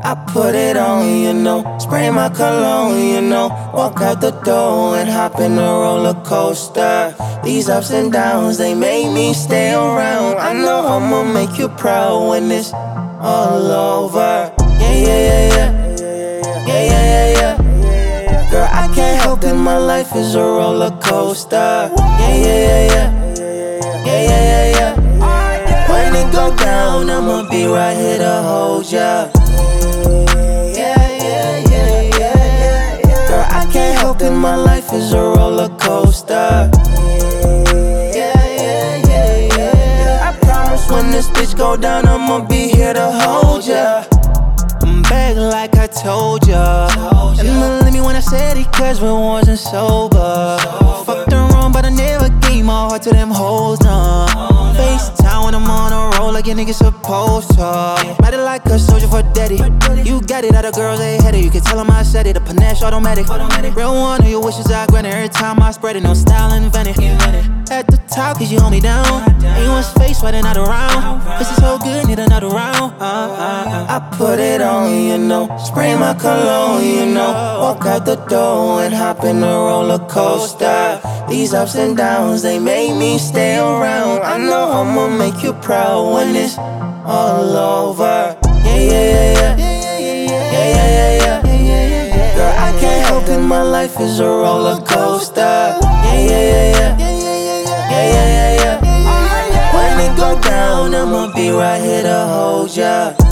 I put it on, you know, spray my cologne, you know, walk out the door and hop in the roller coaster. These ups and downs, they make me stay around. I know I'ma make you proud when it's all over. Yeah, yeah, yeah, yeah. Yeah, yeah, yeah, yeah. Girl, I can't help it, my life is a roller coaster. Yeah, yeah, yeah, yeah. Yeah, yeah, yeah, yeah. When it go down, I'ma be right here to hold ya. Girl, I can't help it, my life is a roller coaster. I promise when this bitch go down, I'ma be here to hold ya. I'm back like I told ya. And believe me when I said it, cause we wasn't sober. Fucked around, but I never gave my heart to them hoes, nah. FaceTime when I'm on a roll like a nigga supposed to. Ride it like a soldier for daddy. You got it, other girls they had it. You can tell them I said it, a panache automatic. Real one of your wishes I granted. Every time I spread it, no style invented. At the top, cause you hold me down. Anyone's face, why they not around? Pussy so good, need another round. I put it on, you know, spray my cologne, you know, walk out the door and hop in the roller coaster. These ups and downs, they make me stay around. I know I'ma make you proud when it's all over. Yeah, yeah, yeah, yeah. Yeah, yeah, yeah, yeah. Girl, I can't help it, my life is a roller coaster. Yeah, yeah, yeah, yeah. Yeah, yeah, yeah, yeah. When it go down, I'ma be right here to hold ya.